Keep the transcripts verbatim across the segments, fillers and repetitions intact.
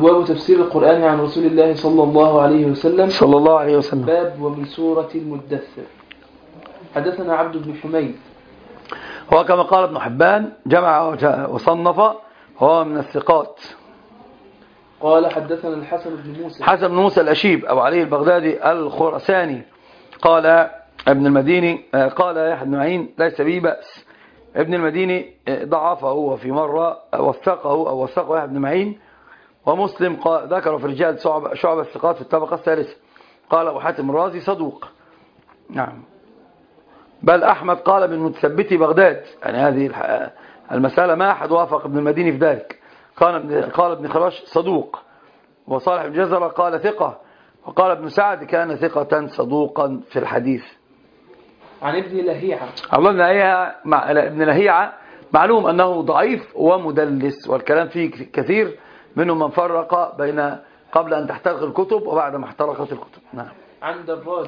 أبواب تفسير القرآن عن رسول الله صلى الله عليه وسلم صلى الله عليه وسلم. باب ومن سورة المدثر. حدثنا عبد بن حميد، هو كما قال ابن حبان جمع وصنف، هو من الثقات. قال حدثنا الحسن بن موسى حسن بن موسى الأشيب أبو علي البغدادي الخراساني قال ابن المديني قال يحيى بن معين ليس به بأس. ابن المديني ضعفه هو في مرة، وثقه أو وثقه يحيى بن معين. ومسلم ذكر في رجال شعب الثقات في الطبقة الثالثة. قال أبو حاتم الرازي صدوق. نعم. بل أحمد قال بالمتثبت بغداد، يعني هذه المسألة ما أحد وافق ابن المديني في ذلك. قال ابن قال ابن خراش صدوق. وصالح بن جزرة قال ثقة. وقال ابن سعد كان ثقة صدوقا في الحديث. عن ابن لهيعة. الله ابن لهيعة مع ابن لهيعة معلوم أنه ضعيف ومدلس، والكلام فيه كثير، منهم من فرق بين قبل أن تحترق الكتب وبعد ما احترقت الكتب. نعم. عن دراج.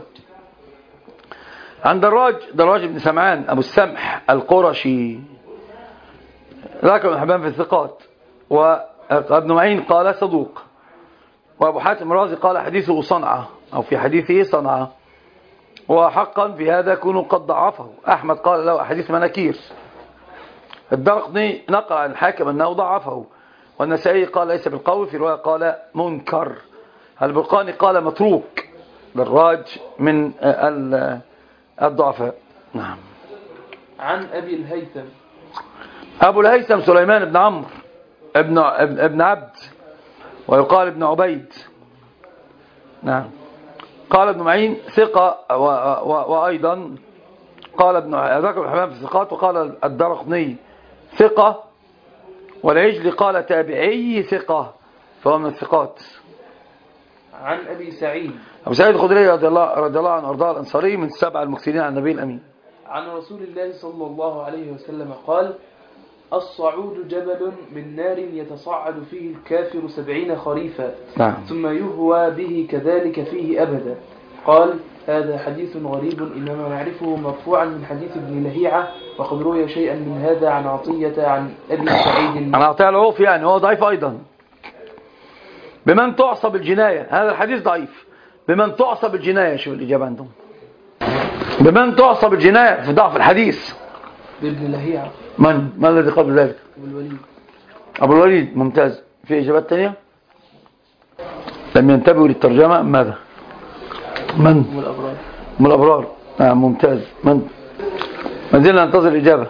عن دراج دراج بن سمعان أبو السمح القرشي، ذكر ابن حبان في الثقات. وابن معين قال صدوق. وأبو حاتم الرازي قال حديثه صنعة، أو في حديثه صنعة. وحقا في هذا يكون قد ضعفه. أحمد قال له أحاديث مناكير. الدرقطني نقل عن الحاكم أنه ضعفه. والنسائي قال ليس بالقوي، في رواية قال منكر. البرقاني قال متروك. دراج من الضعفاء. نعم. عن أبي الهيثم. أبو الهيثم سليمان بن عمرو ابن ابن عبد، ويقال ابن عبيد. نعم. قال ابن معين ثقة، وأيضا قال ابن ذكر الحمام في الثقات. وقال الدرقطني ثقة، والعجلي قال تابعي ثقة، فهو من الثقات. عن أبي سعيد. أبو سعيد الخدري رضي الله رضي الله عنه وارضاه الأنصاري من السبع المكثرين عن النبي الأمين. عن رسول الله صلى الله عليه وسلم قال: الصعود جبل من نار يتصعد فيه الكافر سبعين خريفا. نعم. ثم يهوى به كذلك فيه أبدا. قال: هذا حديث غريب إنما نعرفه مرفوعا من حديث ابن لهيعة، وقد روي شيئا من هذا عن عطية عن أبي سعيد. عن عطية العوف، يعني هو ضعيف أيضا. بمن تعصب الجناية، هذا الحديث ضعيف. بمن تعصب الجناية، شوف الإجابة عندهم. بمن تعصب الجناية في ضعف الحديث. بابن لهيعة. من؟ ما الذي قبل ذلك؟ أبو الوليد. أبو الوليد، ممتاز. في إجابات تانية؟ لم ينتبهوا للترجمة. ماذا؟ من؟ من الأبرار. من الأبرار. نعم، ممتاز. من؟ ما زلنا ننتظر الإجابة.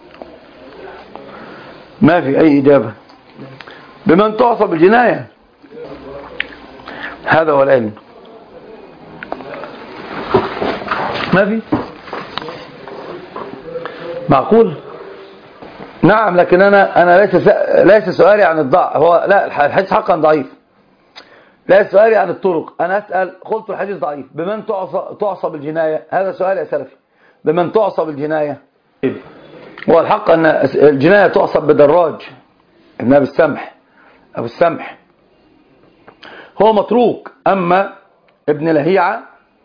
ما في أي إجابة. بمن تعصب الجناية، هذا هو العلم. ما في. معقول؟ نعم، لكن أنا أنا ليس ليس سؤالي عن الضعف. هو لا، الحديث حقا ضعيف. لا، سؤالي عن الطرق. أنا أسأل، قلت الحديث ضعيف. بمن تعصب, تعصب الجناية، هذا سؤال يا سلفي. بمن تعصب الجناية. هو الحق أن الجناية تعصب بدراج ابن أبي السمح أبو السمح، هو متروك. أما ابن لهيعة،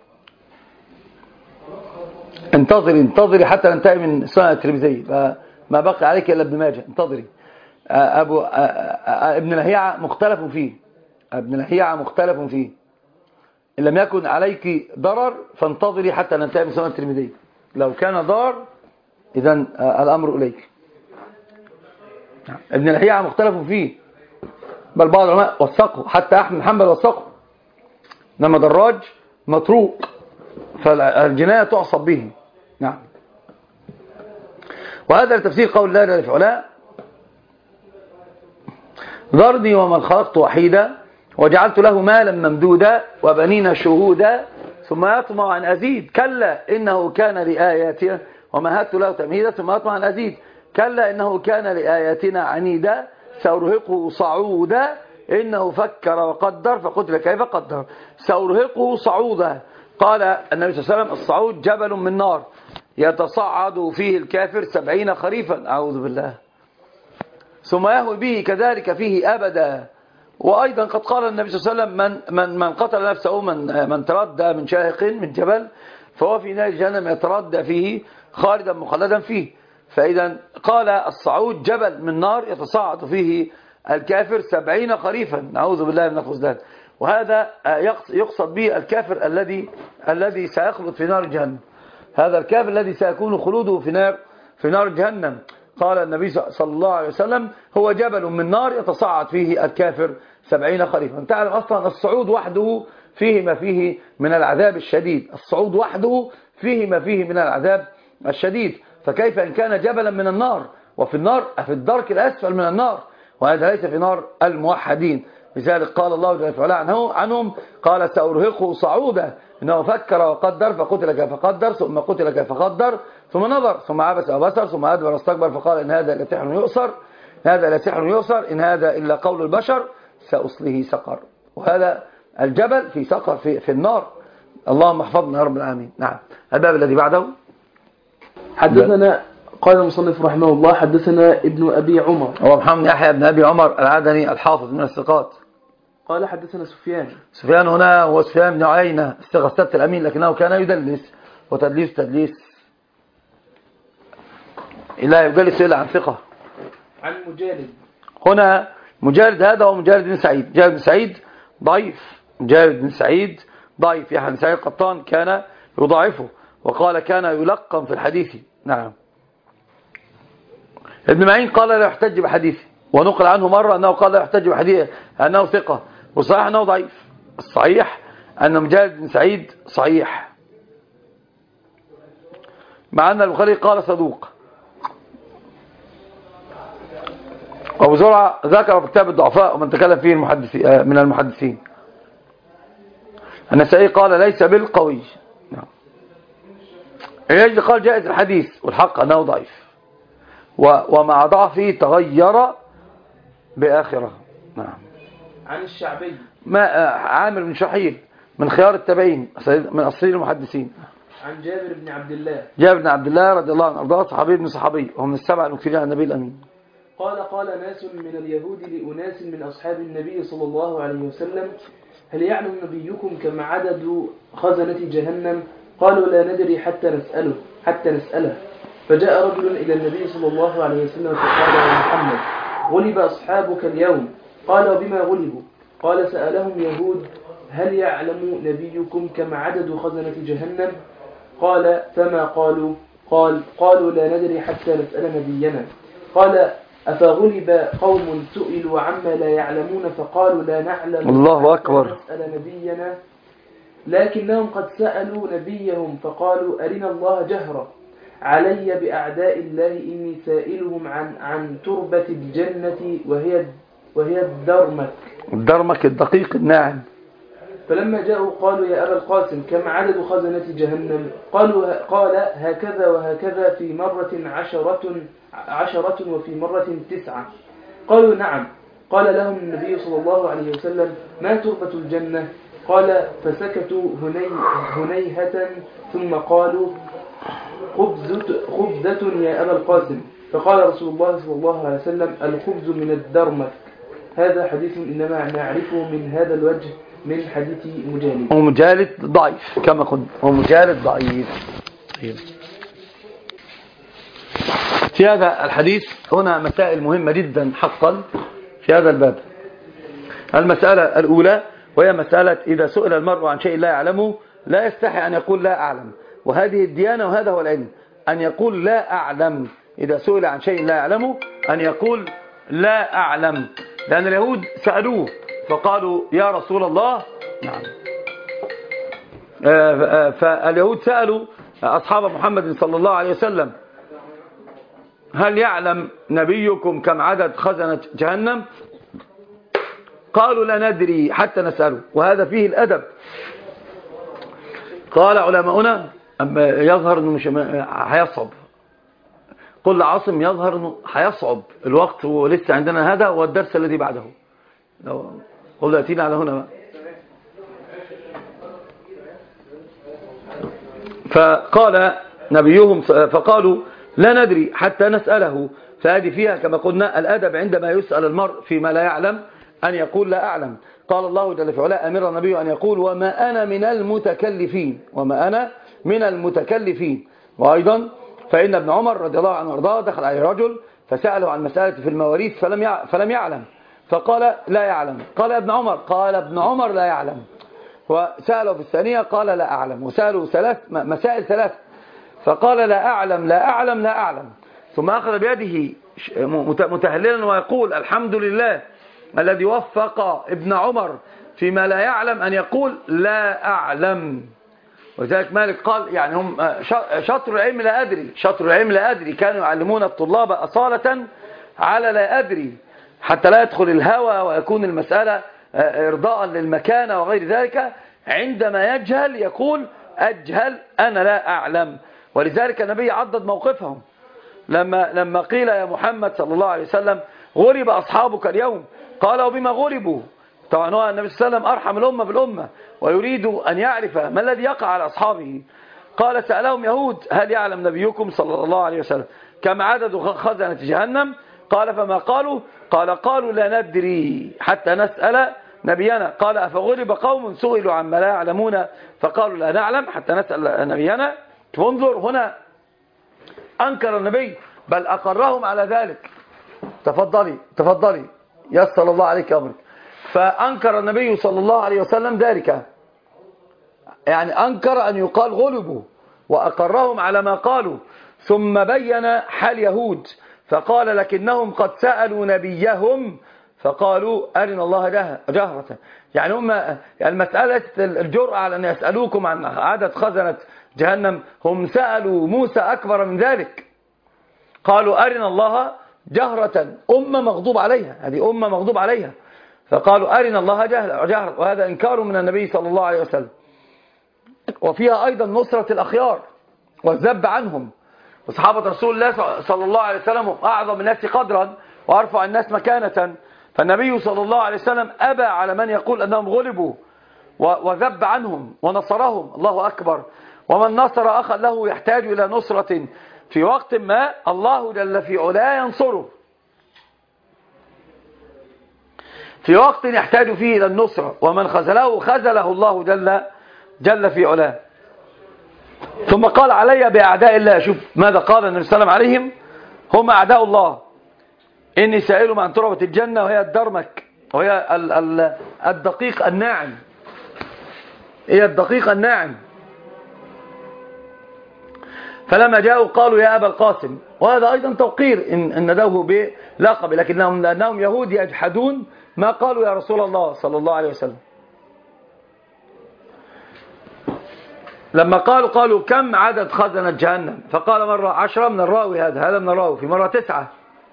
انتظري انتظري حتى ننتهي من سنة الترمذي، ما بقي عليك إلا ابن ماجه. انتظري. أبو ابن لهيعة مختلف فيه. ابن لهيعة مختلف فيه. إن لم يكن عليك ضرر فانتظري حتى ننتهي من سنة الترمذي. لو كان ضار إذن الأمر إليك. ابن لهيعة مختلف فيه، بل بعض العلماء وثقوا، حتى أحمد بن حنبل وثقوا. إنما دراج متروك، فالجناية تعصب به. نعم. وهذا لتفسير قول الله جل وعلا: ذرني ومن خلقت وحيدا وجعلت له مالا ممدودا وبنين شهودا ثم يطمع أن أزيد كلا إنه كان لآياتنا ومهدت له تمهيدا ثم يطمع أن أزيد كلا إنه كان لآياتنا عنيدا سأرهقه صعودا إنه فكر وقدر فقتل كيف قدر سأرهقه صعودا. قال النبي صلى الله عليه وسلم: الصعود جبل من نار يتصعد فيه الكافر سبعين خريفا، أعوذ بالله، ثم يهوي به كذلك فيه أبدا. وأيضا قد قال النبي صلى الله عليه وسلم: من, من, من قتل نفسه من, من تردى من شاهق من جبل فهو في نار جهنم يتردى فيه خالدا مخلدا فيه. فإذا قال: الصعود جبل من نار يتصعد فيه الكافر سبعين خريفا، نعوذ بالله من الخذلان. وهذا يقصد به الكافر الذي الذي سيخلد في نار جهنم، هذا الكافر الذي سيكون خلوده في نار في نار جهنم. قال النبي صلى الله عليه وسلم هو جبل من نار يتصاعد فيه الكافر سبعين خريفا. تعلم أصلا الصعود وحده فيه ما فيه من العذاب الشديد، الصعود وحده فيه ما فيه من العذاب الشديد، فكيف إن كان جبلا من النار، وفي النار في الدرك الأسفل من النار، وهذا ليس في نار الموحدين. لذلك قال الله جل وعلا عنه عنهم قال سأرهقه صعودا إنه فكر وقدر فقتل كيف قدر ثم قتل كيف قدر ثم نظر ثم عبس وبصر ثم أدبر واستكبر فقال إن هذا لسحر يؤثر هذا لسحر يؤثر إن هذا إلا قول البشر سأصله سقر. وهذا الجبل في سقر في, في النار. اللهم احفظنا يا رب العالمين. نعم. الباب الذي بعده. حدثنا قال المصنف رحمه الله حدثنا ابن أبي عمر هو محمد يحيى بن أبي عمر العدني الحافظ من الثقات. قال حدثنا سفيان سفيان هنا هو سفيان بن عيينة الثقة الثبت الأمين، لكنه كان يدلس، وتدليس تدليس لا يجلس إلا عن ثقة. عن مجالد هنا مجالد هذا هو مجالد بن سعيد. مجالد بن سعيد ضعيف، مجالد بن سعيد ضعيف. يحيى بن سعيد القطان كان يضاعفه وقال كان يلقن في الحديث. نعم. ابن معين قال لا يحتج بحديثه، ونقل عنه مرة أنه قال لا يحتج بحديثه أنه ثقة، والصحيح أنه ضعيف. الصحيح أن مجالد بن سعيد صحيح، مع أن البخاري قال صدوق. أبو زرعة ذكر في كتاب الضعفاء ومن تكلم فيه المحدثين من المحدثين. النسائي قال ليس بالقوي. نعم. الرجل قال جائز الحديث، والحق أنه ضعيف، ومع ضعفه تغير بآخرة. نعم. عن الشعبي ما عامر بن شحيل من خيار التابعين من أصيل المحدثين. عن جابر بن عبد الله جابر بن عبد الله رضي الله عنه أرضاه صحابي بن صحابي، وهم من السبع المكثرين عن النبي الأمين. قال قال ناس من اليهود لأناس من أصحاب النبي صلى الله عليه وسلم هل يعلم نبيكم كم عدد خزنة جهنم؟ قالوا لا ندري حتى نسأله حتى نسأله فجاء رجل إلى النبي صلى الله عليه وسلم فقال يا محمد غلب أصحابك اليوم. قال وبما غلبوا؟ قال سألهم يهود هل يعلم نبيكم كم عدد خزنة جهنم؟ قال فما قالوا؟ قال قالوا لا ندري حتى نسأل نبينا. قال أفغلب قوم سئلوا عما لا يعلمون فقالوا لا نعلم الله أكبر نسأل نبينا لكنهم قد سألوا نبيهم فقالوا أرنا الله جهرا علي بأعداء الله إني سائلهم عن عن تربة الجنة وهي وهي الدرمك الدرمك الدقيق الناعم. فلما جاءوا قالوا يا أبا القاسم كم عدد خزنة جهنم؟ قالوا قال هكذا وهكذا في مرة عشرة عشرة وفي مرة تسعة. قالوا نعم. قال لهم النبي صلى الله عليه وسلم ما تربة الجنة؟ قال فسكتوا هني هنيهة ثم قالوا خبزة, خبزة يا أبا القاسم. فقال رسول الله صلى الله عليه وسلم الخبز من الدرمك. هذا حديث إنما نعرفه من هذا الوجه من حديث مجالد. ومجالد ضعيف كما قلت، ومجالد ضعيف. في هذا الحديث هنا مسائل مهمة جدا حقا في هذا الباب. المسألة الأولى وهي مسألة إذا سئل المرء عن شيء لا يعلمه لا يستحي أن يقول لا أعلم، وهذه الديانة وهذا هو العلم، أن يقول لا أعلم. إذا سئل عن شيء لا يعلمه أن يقول لا أعلم، لأن اليهود سألوه فقالوا يا رسول الله. نعم. فاليهود سألوا أصحاب محمد صلى الله عليه وسلم هل يعلم نبيكم كم عدد خزنة جهنم؟ قالوا لا ندري حتى نسأله، وهذا فيه الأدب. قال علماؤنا يظهر أنه مش هيصعب، قل عاصم يظهر أنه هيصعب الوقت، ولسه عندنا هذا والدرس الذي بعده. لو قل أتينا على هنا بقى. فقال نبيهم فقالوا لا ندري حتى نسأله، فهذه فيها كما قلنا الأدب عندما يسأل المرء فيما لا يعلم أن يقول لا أعلم. قال الله جل وعلا أمر النبي أن يقول وما أنا من المتكلفين، وما أنا من المتكلفين. وأيضا فإن ابن عمر رضي الله عنه وارضاه دخل عليه رجل فسأله عن مسألة في المواريث فلم فلم يعلم، فقال لا يعلم. قال ابن عمر، قال ابن عمر لا يعلم. وسأله في الثانية قال لا أعلم. وسأله ثلاث مسائل ثلاث فقال لا أعلم لا أعلم لا أعلم. ثم أخذ بيده متهللا ويقول الحمد لله الذي وفق ابن عمر فيما لا يعلم أن يقول لا أعلم. وذلك مالك قال يعني هم شطر العلم لا أدري، شطر العلم لا أدري، كانوا يعلمون الطلاب أصالة على لا أدري حتى لا يدخل الهوى ويكون المسألة إرضاء للمكانة وغير ذلك. عندما يجهل يقول أجهل أنا لا أعلم. ولذلك النبي عضد موقفهم لما لما قيل يا محمد صلى الله عليه وسلم غرب أصحابك اليوم، قال وبما غربوا؟ طبعا هو النبي صلى الله عليه وسلم أرحم الأمة بالأمة ويريد أن يعرف ما الذي يقع على أصحابه. قال سألهم يهود هل يعلم نبيكم صلى الله عليه وسلم كم عدد خزنة جهنم؟ قال فما قالوا؟ قال قالوا لا ندري حتى نسأل نبينا. قال أفغرب قوم سئلوا عما لا يعلمون فقالوا لا نعلم حتى نسأل نبينا. فانظر هنا أنكر النبي بل أقرهم على ذلك. تفضلي تفضلي يسر الله عليك أمرك. فأنكر النبي صلى الله عليه وسلم ذلك، يعني أنكر أن يقال غلبوا وأقرهم على ما قالوا. ثم بين حال يهود فقال لكنهم قد سألوا نبيهم فقالوا أرنا الله جهرة. يعني هم المسألة الجرأة على أن يسألوكم عن عدد خزنة جهنم، هم سألوا موسى أكبر من ذلك، قالوا أرنا الله جهرة. أمة مغضوب عليها، هذه أمة مغضوب عليها، فقالوا أرنا الله جهرة، وهذا إنكار من النبي صلى الله عليه وسلم. وفيها أيضا نصرة الأخيار والذب عنهم. وصحابة رسول الله صلى الله عليه وسلم هم أعظم الناس قدرا وأرفع الناس مكانة، فالنبي صلى الله عليه وسلم أبى على من يقول أنهم غلبوا وذب عنهم ونصرهم. الله أكبر. ومن نصر أخا له يحتاج إلى نصرة في وقت ما الله جل في علاه ينصره، في وقت يحتاج فيه إلى النصرة. ومن خذله خذله الله جل, جل في علاه. ثم قال علي بأعداء الله. شوف ماذا قال النبي صلى الله عليه وسلم عليهم، هم أعداء الله. إني سائلهم عن تربة الجنة وهي الدرمك، وهي الدقيق الناعم، هي الدقيق الناعم. فلما جاءوا قالوا يا أبا القاسم، وهذا أيضا توقير إن ندوه بلقب، لكنهم لأنهم يهود يجحدون ما قالوا يا رسول الله صلى الله عليه وسلم. لما قالوا قالوا كم عدد خزنة جهنم؟ فقال مرة عشرة من الراوي، هذا هذا من الراوي، في مرة تسعة،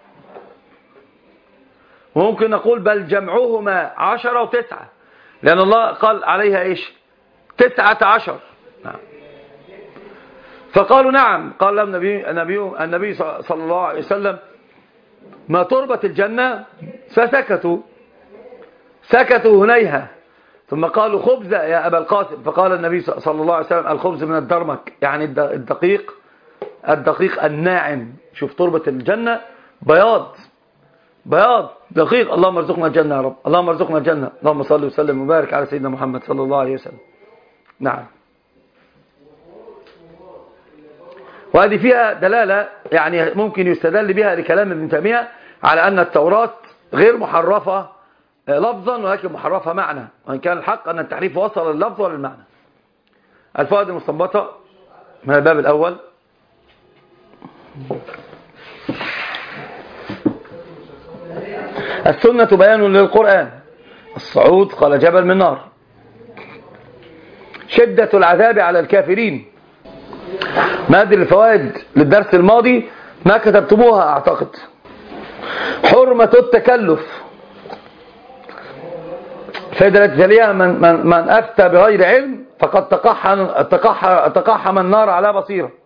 وممكن نقول بل جمعهما عشرة وتسعة، لأن الله قال عليها إيش؟ تسعة عشر. نعم. فقالوا نعم. قال لهم النبي, النبي, النبي صلى الله عليه وسلم ما تربة الجنة؟ فسكتوا سكتوا هنيها. ثم قالوا خبز يا أبا القاسم، فقال النبي صلى الله عليه وسلم الخبز من الدرمك، يعني الدقيق الدقيق الناعم. شوف تربة الجنة بياض بياض دقيق. اللهم ارزقنا الجنة يا رب، اللهم ارزقنا الجنة. اللهم صل وسلم وبارك على سيدنا محمد صلى الله عليه وسلم. نعم. وهذه فيها دلالة يعني ممكن يستدل بها لكلام ابن تيمية على أن التوراة غير محرفة لفظا ولكن محرفة معنى، وإن كان الحق أن التحريف وصل لللفظ وللمعنى. الفوائد المستنبطة من الباب الأول: السنة بيان للقرآن. الصعود قال جبل من نار. شدة العذاب على الكافرين. ما أدري الفوائد للدرس الماضي ما كتبتموها أعتقد. حرمة التكلف. فإذا تليها من, من, من أفتى بغير علم فقد تقحم, تقحم, تقحم النار على بصيرة.